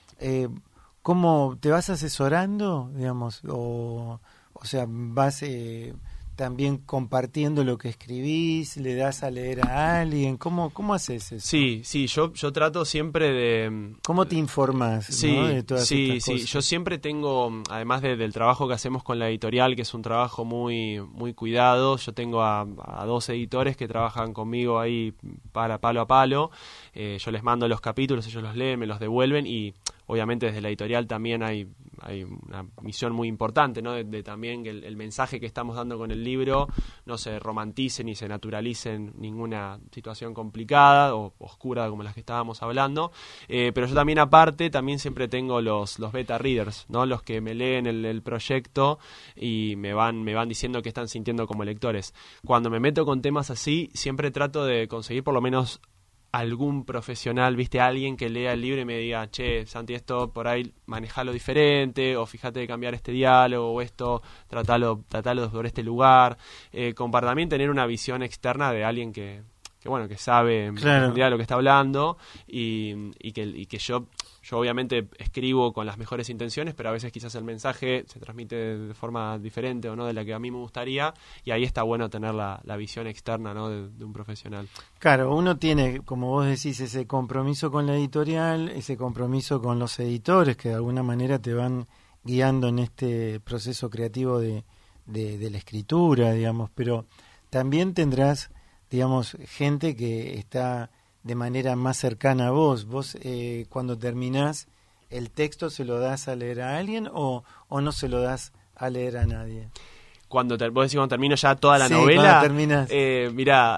[SPEAKER 3] ¿Cómo te vas asesorando, digamos? O sea, vas también compartiendo lo que escribís, le das a leer a alguien, ¿cómo haces eso?
[SPEAKER 8] Sí, yo trato siempre de...
[SPEAKER 3] ¿Cómo te informás?
[SPEAKER 8] Sí,
[SPEAKER 3] ¿no? De todas estas cosas.
[SPEAKER 8] Yo siempre tengo, además del trabajo que hacemos con la editorial, que es un trabajo muy, muy cuidado, yo tengo a 2 editores que trabajan conmigo ahí palo a palo. Yo les mando los capítulos, ellos los leen, me los devuelven, y obviamente desde la editorial también hay una misión muy importante, ¿no? De también que el mensaje que estamos dando con el libro no se romantice ni se naturalice en ninguna situación complicada o oscura como las que estábamos hablando, pero yo también aparte, también siempre tengo los beta readers, ¿no? Los que me leen el proyecto y me van diciendo qué están sintiendo como lectores. Cuando me meto con temas así, siempre trato de conseguir por lo menos algún profesional, viste, alguien que lea el libro y me diga, che, Santi, esto por ahí manejalo diferente, o fíjate de cambiar este diálogo, o esto, tratalo por este lugar, para también tener una visión externa de alguien que sabe en profundidad de lo que está hablando, y que yo obviamente escribo con las mejores intenciones, pero a veces quizás el mensaje se transmite de forma diferente o no de la que a mí me gustaría, y ahí está bueno tener la visión externa, ¿no? de un profesional.
[SPEAKER 3] Claro, uno tiene, como vos decís, ese compromiso con la editorial, ese compromiso con los editores que de alguna manera te van guiando en este proceso creativo de la escritura, digamos, pero también tendrás, digamos, gente que está de manera más cercana a vos. Vos cuando terminás el texto, ¿se lo das a leer a alguien o no se lo das a leer a nadie?
[SPEAKER 8] Vos decís cuando termino ya toda la
[SPEAKER 3] sí,
[SPEAKER 8] novela.
[SPEAKER 3] Cuando terminás.
[SPEAKER 8] Mirá,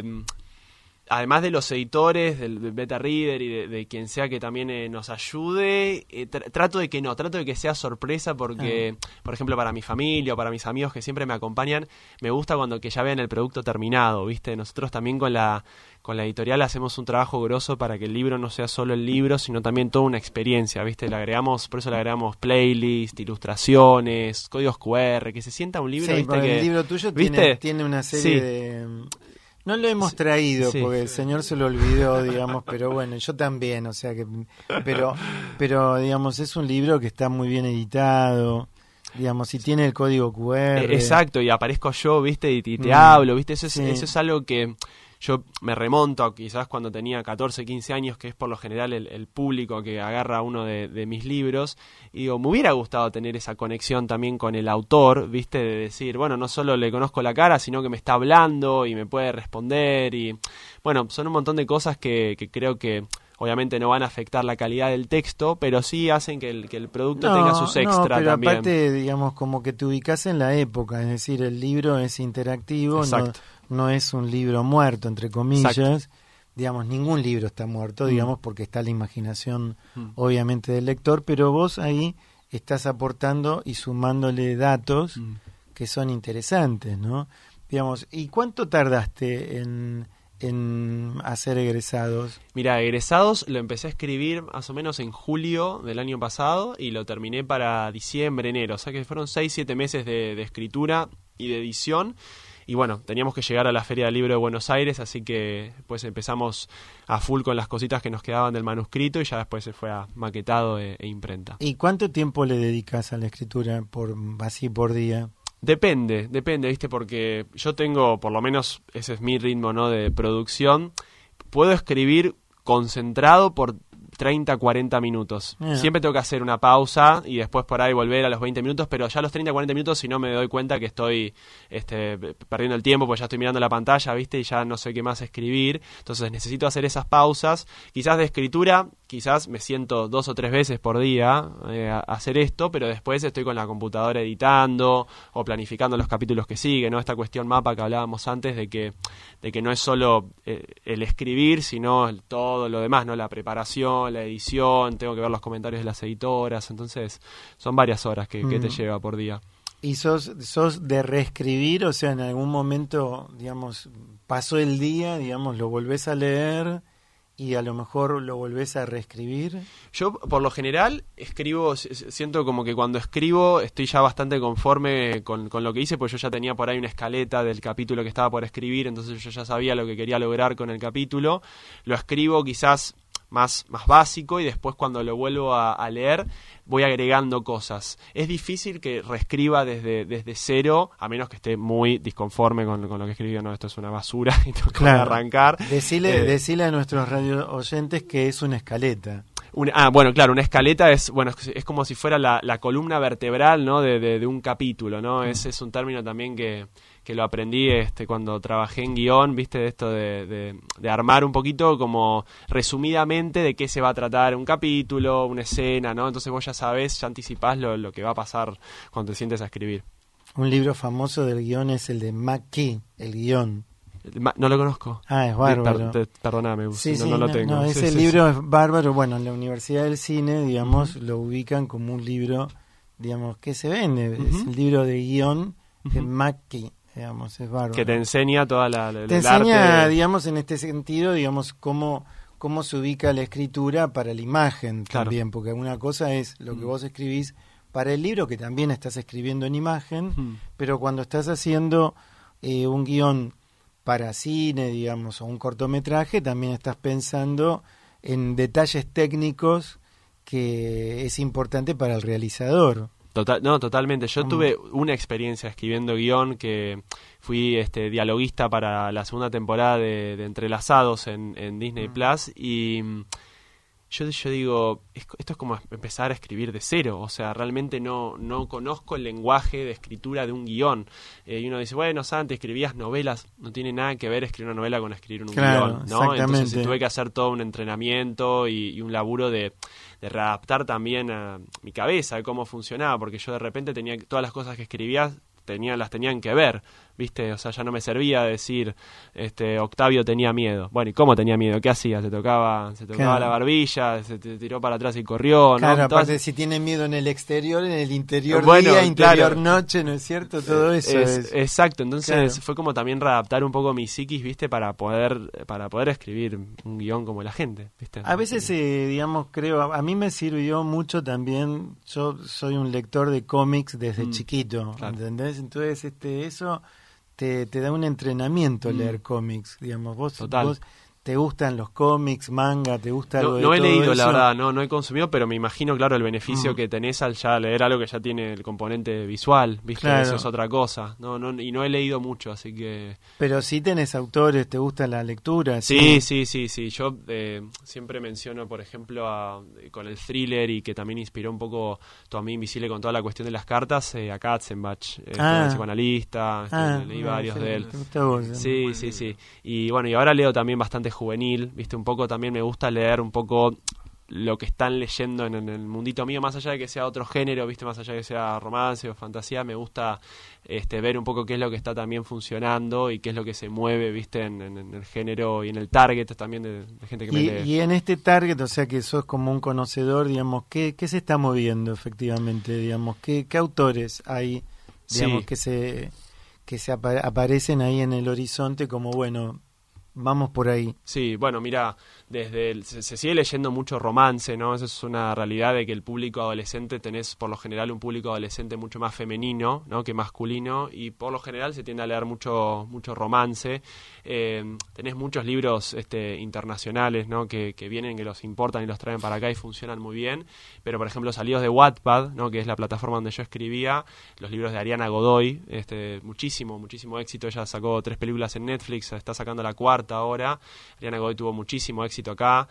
[SPEAKER 8] además de los editores, del beta reader y de quien sea que también nos ayude, trato de que sea sorpresa porque, por ejemplo, para mi familia o para mis amigos que siempre me acompañan, me gusta cuando que ya vean el producto terminado, ¿viste? Nosotros también con la editorial hacemos un trabajo grosso para que el libro no sea solo el libro, sino también toda una experiencia, ¿viste? Por eso le agregamos playlist, ilustraciones, códigos QR, que se sienta un libro,
[SPEAKER 3] sí,
[SPEAKER 8] ¿viste?
[SPEAKER 3] El libro tuyo tiene una serie de... No lo hemos traído porque el señor se lo olvidó, digamos, pero bueno, yo también, o sea que... Pero digamos, es un libro que está muy bien editado, digamos, y tiene el código QR.
[SPEAKER 8] Exacto, y aparezco yo, ¿viste? Y te hablo, ¿viste? Eso es algo que... Yo me remonto a quizás cuando tenía 14, 15 años, que es por lo general el público que agarra uno de mis libros, y digo, me hubiera gustado tener esa conexión también con el autor, ¿viste? De decir, bueno, no solo le conozco la cara, sino que me está hablando y me puede responder, y bueno, son un montón de cosas que creo que obviamente no van a afectar la calidad del texto, pero sí hacen que el producto tenga sus extras
[SPEAKER 3] pero
[SPEAKER 8] también.
[SPEAKER 3] Aparte, digamos, como que te ubicás en la época, es decir, el libro es interactivo, no es un libro muerto, entre comillas. Exacto. Digamos, ningún libro está muerto, digamos, porque está la imaginación, obviamente, del lector, pero vos ahí estás aportando y sumándole datos que son interesantes, ¿no? Digamos, ¿y cuánto tardaste en hacer Egresados?
[SPEAKER 8] Mira, Egresados lo empecé a escribir más o menos en julio del año pasado y lo terminé para diciembre, enero. O sea que fueron 6-7 meses de escritura y de edición. Y bueno, teníamos que llegar a la Feria del Libro de Buenos Aires, así que pues empezamos a full con las cositas que nos quedaban del manuscrito y ya después se fue a maquetado e imprenta.
[SPEAKER 3] ¿Y cuánto tiempo le dedicas a la escritura por día?
[SPEAKER 8] Depende, ¿viste? Porque yo tengo, por lo menos ese es mi ritmo, ¿no? De producción. Puedo escribir concentrado por 30, 40 minutos. Siempre tengo que hacer una pausa y después por ahí volver a los 20 minutos, pero ya a los 30, 40 minutos si no me doy cuenta que estoy perdiendo el tiempo, porque ya estoy mirando la pantalla, ¿viste? Y ya no sé qué más escribir. Entonces necesito hacer esas pausas. Quizás de escritura, quizás me siento 2 o 3 veces por día a hacer esto, pero después estoy con la computadora editando o planificando los capítulos que siguen, ¿no? Esta cuestión mapa que hablábamos antes de que no es solo el escribir, sino todo lo demás, ¿no? La preparación, la edición, tengo que ver los comentarios de las editoras, entonces son varias horas que te lleva por día.
[SPEAKER 3] ¿Y sos de reescribir? O sea, en algún momento, digamos, pasó el día, digamos, lo volvés a leer y a lo mejor lo volvés a reescribir.
[SPEAKER 8] Yo, por lo general, escribo, siento como que cuando escribo estoy ya bastante conforme con lo que hice, porque yo ya tenía por ahí una escaleta del capítulo que estaba por escribir, entonces yo ya sabía lo que quería lograr con el capítulo. Lo escribo quizás más básico y después cuando lo vuelvo a leer voy agregando cosas. Es difícil que reescriba desde cero, a menos que esté muy disconforme con lo que escribí. No, esto es una basura y tengo que arrancar.
[SPEAKER 3] Decile a nuestros radio oyentes que es una escaleta.
[SPEAKER 8] Bueno, claro, una escaleta es como si fuera la columna vertebral, ¿no? de un capítulo, ¿no? Ese es un término también que que lo aprendí cuando trabajé en guión, viste, de esto de armar un poquito como resumidamente de qué se va a tratar un capítulo, una escena, ¿no? Entonces vos ya sabés, ya anticipás lo que va a pasar cuando te sientes a escribir.
[SPEAKER 3] Un libro famoso del guión es el de McKee, el guión.
[SPEAKER 8] No lo conozco.
[SPEAKER 3] Es bárbaro.
[SPEAKER 8] Perdóname,
[SPEAKER 3] sí,
[SPEAKER 8] no lo tengo.
[SPEAKER 3] No, ese libro es bárbaro. Bueno, en la Universidad del Cine, digamos, lo ubican como un libro, digamos, que se vende. Es el libro de guión de McKee, digamos, es bárbaro.
[SPEAKER 8] Que te enseña toda
[SPEAKER 3] te enseña, digamos, en este sentido, digamos, cómo se ubica la escritura para la imagen también, porque una cosa es lo que vos escribís para el libro, que también estás escribiendo en imagen, pero cuando estás haciendo un guión para cine, digamos, o un cortometraje, también estás pensando en detalles técnicos que es importante para el realizador.
[SPEAKER 8] Totalmente. Yo tuve una experiencia escribiendo guión, que fui dialoguista para la segunda temporada de Entrelazados en Disney Plus, y yo digo, esto es como empezar a escribir de cero, o sea, realmente no conozco el lenguaje de escritura de un guión. Y uno dice, bueno, Santi, escribías novelas, no tiene nada que ver escribir una novela con escribir un guión, ¿no? Entonces tuve que hacer todo un entrenamiento y un laburo de readaptar también a mi cabeza, de cómo funcionaba, porque yo de repente tenía todas las cosas que escribía, las tenían que ver, ¿viste? O sea, ya no me servía decir, Octavio tenía miedo. Bueno, ¿y cómo tenía miedo? ¿Qué hacía? Se tocaba la barbilla, se tiró para atrás y corrió, ¿no?
[SPEAKER 3] Claro, aparte si tiene miedo en el exterior, en el interior día, interior noche, ¿no es cierto? Todo eso es...
[SPEAKER 8] Exacto, entonces fue como también readaptar un poco mi psiquis, ¿viste? Para poder escribir un guión como la gente, ¿viste?
[SPEAKER 3] A veces, digamos, creo, a mí me sirvió mucho también, yo soy un lector de cómics desde chiquito, ¿entendés? Entonces, eso te da un entrenamiento leer cómics, digamos. Vos te gustan los cómics, manga, te gusta algo de todo eso.
[SPEAKER 8] No he leído, la verdad, no he consumido, pero me imagino, claro, el beneficio que tenés al ya leer algo que ya tiene el componente visual, ¿viste? Claro. Eso es otra cosa. Y no he leído mucho, así que...
[SPEAKER 3] Pero sí tenés autores, ¿te gusta la lectura?
[SPEAKER 8] Sí. Yo siempre menciono, por ejemplo, con el thriller, y que también inspiró un poco Tu amigo invisible con toda la cuestión de las cartas, a Katzenbach, el psicoanalista, leí varios de él.
[SPEAKER 3] ¿Te gusta vos?
[SPEAKER 8] Sí. Y bueno, y ahora leo también bastante juvenil, viste, un poco también me gusta leer un poco lo que están leyendo en el mundito mío, más allá de que sea otro género, viste, más allá de que sea romance o fantasía, me gusta ver un poco qué es lo que está también funcionando y qué es lo que se mueve, viste, en el género y en el target también de gente que me lee.
[SPEAKER 3] Y en este target, o sea que sos como un conocedor, digamos, ¿qué se está moviendo efectivamente? Digamos, ¿qué autores hay, digamos, que se aparecen ahí en el horizonte como, bueno, vamos por ahí?
[SPEAKER 8] Sí, bueno, mira, se sigue leyendo mucho romance, ¿no? Eso es una realidad de que el público adolescente, tenés por lo general un público adolescente mucho más femenino, ¿no? Que masculino, y por lo general se tiende a leer mucho romance. Tenés muchos libros internacionales, ¿no? Que vienen, que los importan y los traen para acá y funcionan muy bien, pero por ejemplo salidos de Wattpad, ¿no? Que es la plataforma donde yo escribía, los libros de Ariana Godoy, muchísimo éxito. Ella sacó 3 películas en Netflix, está sacando la 4ª ahora. Ariana Godoy tuvo muchísimo éxito acá.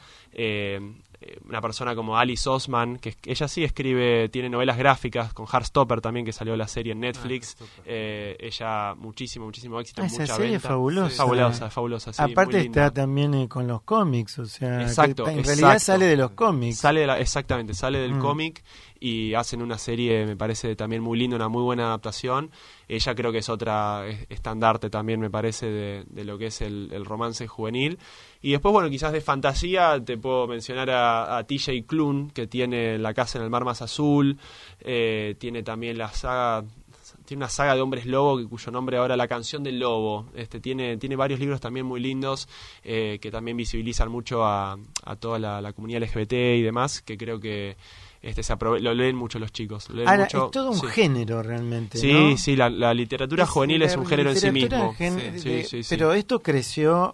[SPEAKER 8] Una persona como Alice Osman, que ella sí escribe, tiene novelas gráficas, con Heartstopper también, que salió la serie en Netflix. Ella muchísimo éxito,
[SPEAKER 3] esa
[SPEAKER 8] mucha
[SPEAKER 3] serie
[SPEAKER 8] venta.
[SPEAKER 3] Es
[SPEAKER 8] fabulosa, sí.
[SPEAKER 3] Aparte está también con los cómics, o sea,
[SPEAKER 8] exacto,
[SPEAKER 3] en realidad sale de los cómics.
[SPEAKER 8] Sale del cómic, y hacen una serie, me parece también muy linda, una muy buena adaptación. Ella creo que es otra estandarte también, me parece, de lo que es el romance juvenil. Y después, bueno, quizás de fantasía te puedo mencionar a T.J. Klune, que tiene La casa en el mar más azul, tiene también tiene una saga de hombres lobo, cuyo nombre ahora La canción del lobo. Tiene varios libros también muy lindos, que también visibilizan mucho a toda la comunidad LGBT y demás, que creo que lo leen mucho los chicos.
[SPEAKER 3] Ahora, es todo un género realmente,
[SPEAKER 8] sí,
[SPEAKER 3] ¿no?
[SPEAKER 8] Sí, la literatura juvenil es un género en sí mismo.
[SPEAKER 3] Sí. Pero esto creció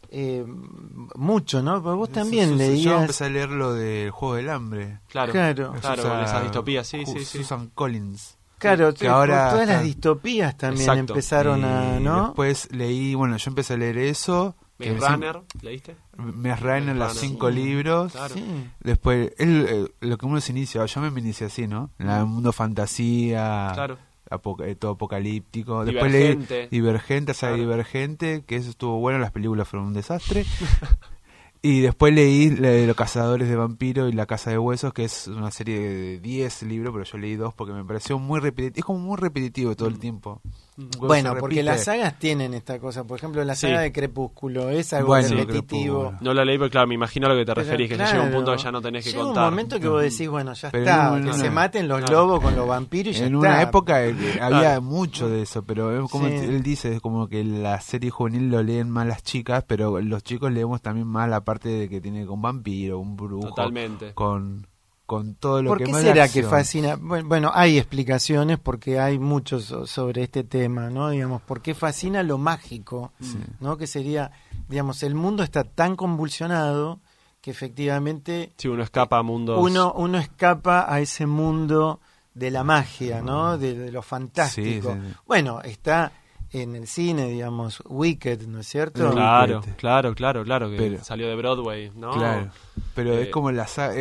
[SPEAKER 3] mucho, ¿no? Porque vos también leías...
[SPEAKER 4] Yo empecé a leer lo del Juego del Hambre.
[SPEAKER 8] Claro, esas distopías, sí.
[SPEAKER 4] Susan Collins.
[SPEAKER 3] Claro,
[SPEAKER 4] que ahora
[SPEAKER 3] todas las distopías también empezaron a, ¿no?
[SPEAKER 4] Después leí, yo empecé a leer eso.
[SPEAKER 8] Maze Runner, ¿leíste?
[SPEAKER 4] Maze Runner, los 5 libros.
[SPEAKER 8] Claro.
[SPEAKER 3] Sí.
[SPEAKER 4] Después, lo que uno se inicia, yo me inicié así, ¿no? En el mundo fantasía.
[SPEAKER 8] Claro.
[SPEAKER 4] todo apocalíptico. Después leí
[SPEAKER 8] Divergente,
[SPEAKER 4] Divergente, que eso estuvo bueno, las películas fueron un desastre. Y después leí Los Cazadores de Vampiros y La Casa de Huesos, que es una serie de 10 libros, pero yo leí 2 porque me pareció muy repetitivo. Es como muy repetitivo todo el tiempo.
[SPEAKER 3] Bueno, porque las sagas tienen esta cosa. Por ejemplo, la saga de Crepúsculo es algo repetitivo.
[SPEAKER 8] No la leí, pero claro, me imagino a lo que te referís, que ya llega un punto que ya no tenés que contar.
[SPEAKER 3] Llega un momento que vos decís, bueno, ya está, que se maten los lobos con los vampiros y ya está.
[SPEAKER 4] En una época había mucho de eso, pero como él dice, es como que la serie juvenil lo leen más las chicas, pero los chicos leemos también más la parte de que tiene con vampiro, un brujo.
[SPEAKER 8] Totalmente.
[SPEAKER 4] Con todo lo que
[SPEAKER 3] ¿Por
[SPEAKER 4] más
[SPEAKER 3] qué será
[SPEAKER 4] acción.
[SPEAKER 3] que fascina? Bueno, hay explicaciones porque hay muchos sobre este tema, ¿no? Digamos, ¿por qué fascina lo mágico? ¿No? Que sería, digamos, el mundo está tan convulsionado que efectivamente...
[SPEAKER 8] Sí, uno escapa a mundos...
[SPEAKER 3] Uno escapa a ese mundo de la magia, ¿no? De lo fantástico.
[SPEAKER 4] Sí.
[SPEAKER 3] Bueno, está... en el cine, digamos, Wicked, ¿no es cierto?
[SPEAKER 8] Claro, que salió de Broadway, ¿no?
[SPEAKER 4] Claro, pero es como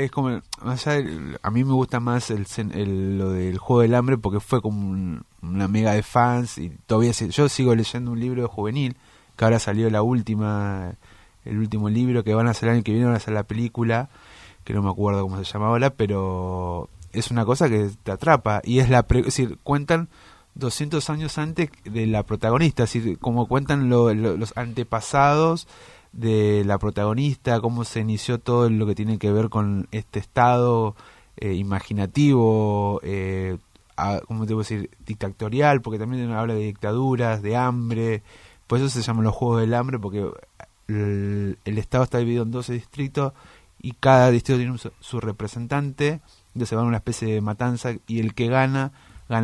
[SPEAKER 4] a mí me gusta más lo del Juego del Hambre porque fue como una mega de fans y todavía yo sigo leyendo un libro juvenil que ahora salió el último libro que van a hacer el año que viene, van a hacer la película, que no me acuerdo cómo se llama ahora, pero es una cosa que te atrapa y es es decir, cuentan 200 años antes de la protagonista, así como cuentan los antepasados de la protagonista, cómo se inició todo lo que tiene que ver con este estado imaginativo, ¿cómo te puedo decir? Dictatorial, porque también habla de dictaduras, de hambre, por eso se llaman los Juegos del Hambre, porque el estado está dividido en 12 distritos y cada distrito tiene su representante, entonces se va a una especie de matanza y el que gana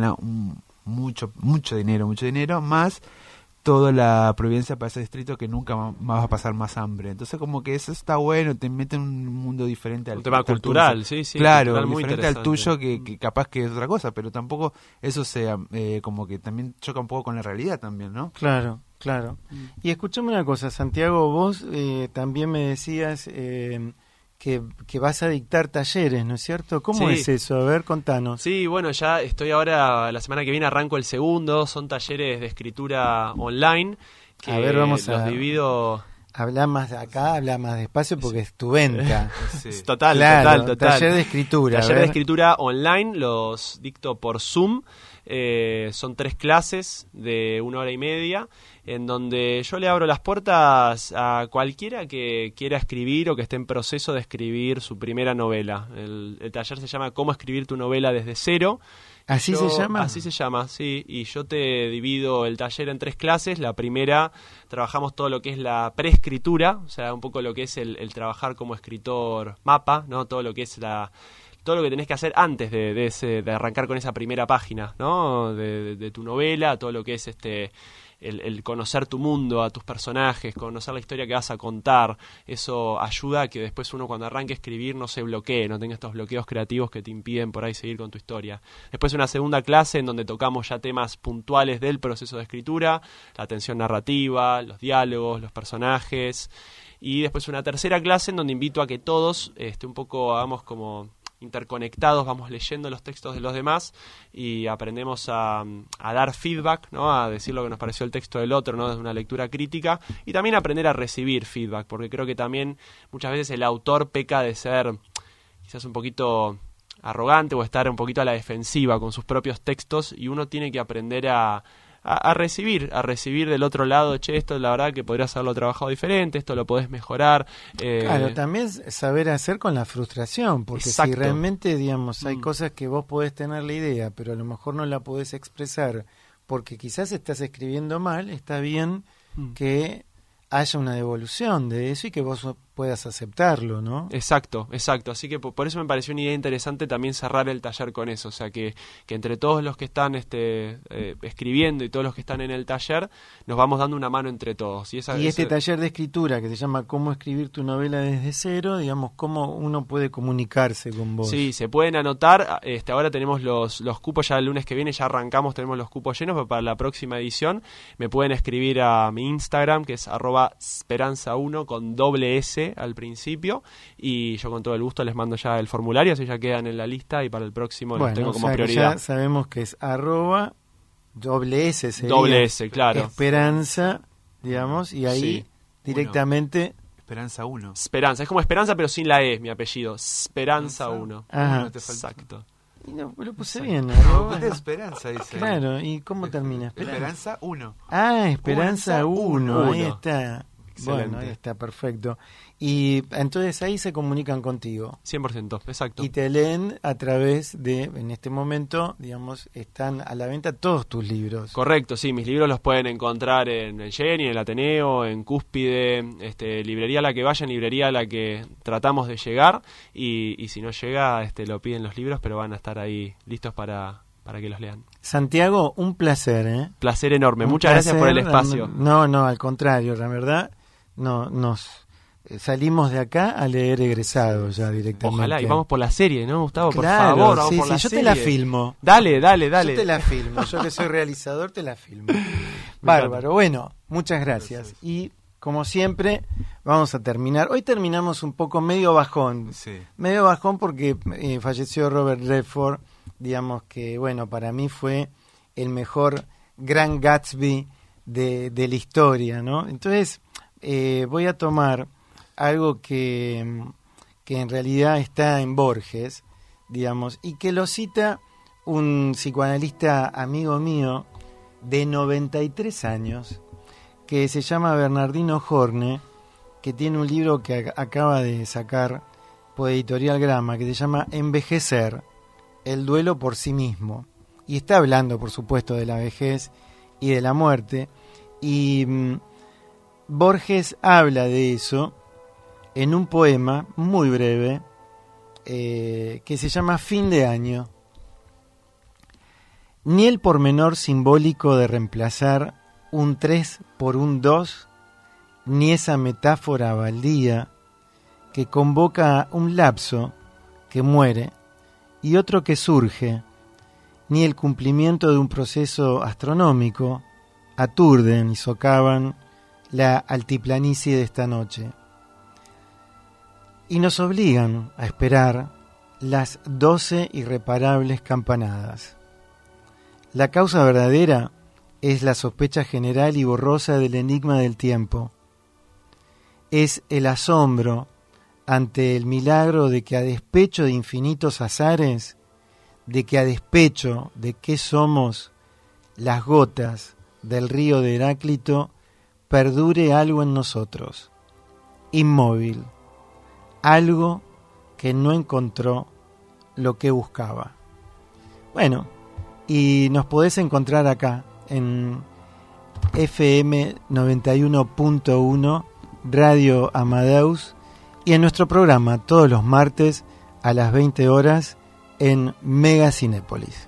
[SPEAKER 4] mucho dinero, más toda la providencia para ese distrito que nunca más va a pasar más hambre. Entonces como que eso está bueno, te mete en un mundo diferente al
[SPEAKER 8] tema cultural,
[SPEAKER 3] tuyo.
[SPEAKER 8] Sí,
[SPEAKER 3] claro,
[SPEAKER 8] cultural,
[SPEAKER 4] diferente al tuyo que capaz que es otra cosa, pero tampoco eso sea como que también choca un poco con la realidad también, ¿no?
[SPEAKER 3] Claro. Y escúchame una cosa, Santiago, vos también me decías que vas a dictar talleres, ¿no es cierto? ¿Cómo es eso? A ver, contanos.
[SPEAKER 8] Sí, bueno, ya estoy ahora, la semana que viene arranco el segundo, son talleres de escritura online, que
[SPEAKER 3] a ver, vamos
[SPEAKER 8] los divido...
[SPEAKER 3] Habla más despacio porque es tu venta.
[SPEAKER 8] Sí. Total.
[SPEAKER 3] Taller de escritura.
[SPEAKER 8] Taller de escritura online, los dicto por Zoom. Son 3 clases de 1 hora y media, en donde yo le abro las puertas a cualquiera que quiera escribir o que esté en proceso de escribir su primera novela. El taller se llama ¿Cómo escribir tu novela desde cero?
[SPEAKER 3] ¿Así se llama?
[SPEAKER 8] Así se llama, sí. Y yo te divido el taller en 3 clases. La primera, trabajamos todo lo que es la preescritura, o sea, un poco lo que es el trabajar como escritor mapa, ¿no? Todo lo que es todo lo que tenés que hacer antes de arrancar con esa primera página, ¿no? De tu novela, todo lo que es el conocer tu mundo, a tus personajes, conocer la historia que vas a contar. Eso ayuda a que después uno cuando arranque a escribir no se bloquee, no tenga estos bloqueos creativos que te impiden por ahí seguir con tu historia. Después una segunda clase en donde tocamos ya temas puntuales del proceso de escritura, la tensión narrativa, los diálogos, los personajes. Y después una tercera clase en donde invito a que todos un poco hagamos como interconectados, vamos leyendo los textos de los demás y aprendemos a dar feedback, ¿no? A decir lo que nos pareció el texto del otro, ¿no? Desde una lectura crítica, y también aprender a recibir feedback, porque creo que también muchas veces el autor peca de ser quizás un poquito arrogante o estar un poquito a la defensiva con sus propios textos, y uno tiene que aprender a recibir del otro lado, che, esto la verdad que podrías haberlo trabajado diferente, esto lo podés mejorar.
[SPEAKER 3] Claro, también saber hacer con la frustración, porque
[SPEAKER 8] exacto.
[SPEAKER 3] Si realmente, digamos, hay cosas que vos podés tener la idea, pero a lo mejor no la podés expresar, porque quizás estás escribiendo mal, está bien que haya una devolución de eso y que vos puedas aceptarlo, ¿no?
[SPEAKER 8] Exacto. Así que por eso me pareció una idea interesante también cerrar el taller con eso. O sea, que entre todos los que están escribiendo y todos los que están en el taller, nos vamos dando una mano entre todos. Y
[SPEAKER 3] este taller de escritura que se llama ¿Cómo escribir tu novela desde cero? Digamos, ¿cómo uno puede comunicarse con vos?
[SPEAKER 8] Sí, se pueden anotar. Ahora tenemos los cupos, ya el lunes que viene ya arrancamos, tenemos los cupos llenos, pero para la próxima edición me pueden escribir a mi Instagram, que es @speranza1 con doble S al principio, y yo con todo el gusto les mando ya el formulario, así ya quedan en la lista y para el próximo los tengo como prioridad.
[SPEAKER 3] Ya sabemos que es doble S sería.
[SPEAKER 8] Doble S, claro.
[SPEAKER 3] Esperanza, digamos, y ahí
[SPEAKER 8] Sí.
[SPEAKER 3] directamente...
[SPEAKER 4] Esperanza 1.
[SPEAKER 8] Esperanza, es como Esperanza pero sin la E, mi apellido. Esperanza 1.
[SPEAKER 3] Ajá.
[SPEAKER 4] Uno te falta.
[SPEAKER 8] Exacto.
[SPEAKER 3] Y no, lo puse bien.
[SPEAKER 4] No,
[SPEAKER 3] ¿no?
[SPEAKER 4] de Esperanza, dice.
[SPEAKER 3] Claro, ¿y cómo termina?
[SPEAKER 4] Esperanza 1.
[SPEAKER 3] Ah, Esperanza 1, ahí
[SPEAKER 8] Uno.
[SPEAKER 3] está.
[SPEAKER 8] Excelente.
[SPEAKER 3] Bueno, ahí está, perfecto. Y entonces ahí se comunican contigo
[SPEAKER 8] 100%, exacto.
[SPEAKER 3] y te leen a través de, en este momento, digamos, están a la venta todos tus libros.
[SPEAKER 8] Correcto, sí, mis libros los pueden encontrar en el Geni, en el Ateneo, en Cúspide, librería a la que vayan, librería a la que tratamos de llegar, y si no llega, lo piden los libros, pero van a estar ahí listos para que los lean.
[SPEAKER 3] Santiago, un placer, ¿eh?
[SPEAKER 8] Placer enorme,
[SPEAKER 3] Un
[SPEAKER 8] muchas gracias por el
[SPEAKER 3] placer.
[SPEAKER 8] espacio.
[SPEAKER 3] No, al contrario, la verdad, no nos salimos de acá a leer egresados ya directamente.
[SPEAKER 8] Ojalá, y vamos por la serie, ¿no, Gustavo? Por
[SPEAKER 3] Claro,
[SPEAKER 8] favor, vamos
[SPEAKER 3] sí,
[SPEAKER 8] por
[SPEAKER 3] sí,
[SPEAKER 8] la
[SPEAKER 3] yo
[SPEAKER 8] serie.
[SPEAKER 3] te la filmo.
[SPEAKER 8] Dale.
[SPEAKER 3] Yo te la filmo, yo que soy realizador te la filmo. Bárbaro, bueno, muchas gracias. Y como siempre, vamos a terminar. Hoy terminamos un poco medio bajón.
[SPEAKER 4] Sí.
[SPEAKER 3] Medio bajón porque falleció Robert Redford, digamos que, bueno, para mí fue el mejor Gran Gatsby de la historia, ¿no? Entonces, voy a tomar algo que en realidad está en Borges, digamos, y que lo cita un psicoanalista amigo mío de 93 años, que se llama Bernardino Horne, que tiene un libro que acaba de sacar por Editorial Grama, que se llama Envejecer, el duelo por sí mismo. Y está hablando, por supuesto, de la vejez y de la muerte. Y Borges habla de eso en un poema muy breve que se llama Fin de año. Ni el pormenor simbólico de reemplazar un 3 por un 2, ni esa metáfora baldía que convoca un lapso que muere y otro que surge, ni el cumplimiento de un proceso astronómico aturden y socavan la altiplanicie de esta noche. Y nos obligan a esperar las 12 irreparables campanadas. La causa verdadera es la sospecha general y borrosa del enigma del tiempo. Es el asombro ante el milagro de que a despecho de infinitos azares, de que a despecho de que somos las gotas del río de Heráclito, perdure algo en nosotros, inmóvil, algo que no encontró lo que buscaba. Bueno, y nos podés encontrar acá en FM 91.1 Radio Amadeus y en nuestro programa todos los martes a las 20 horas en Mega Cinépolis.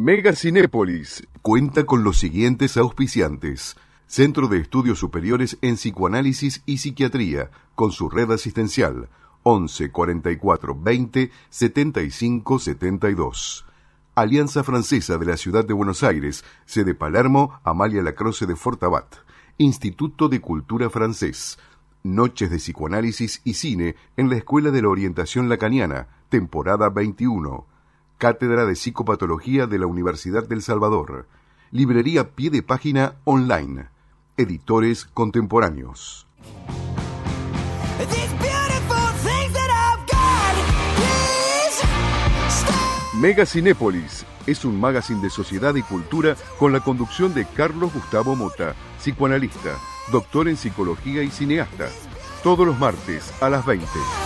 [SPEAKER 2] Mega Cinépolis cuenta con los siguientes auspiciantes: Centro de Estudios Superiores en Psicoanálisis y Psiquiatría, con su red asistencial 11 44 20 75 72. Alianza Francesa de la Ciudad de Buenos Aires, sede Palermo, Amalia Lacroze de Fortabat. Instituto de Cultura Francés. Noches de Psicoanálisis y Cine en la Escuela de la Orientación Lacaniana, temporada 21. Cátedra de Psicopatología de la Universidad del Salvador. Librería Pie de Página online. Editores contemporáneos. Mega Cinépolis es un magazine de sociedad y cultura con la conducción de Carlos Gustavo Mota, psicoanalista, doctor en psicología y cineasta. Todos los martes a las 20.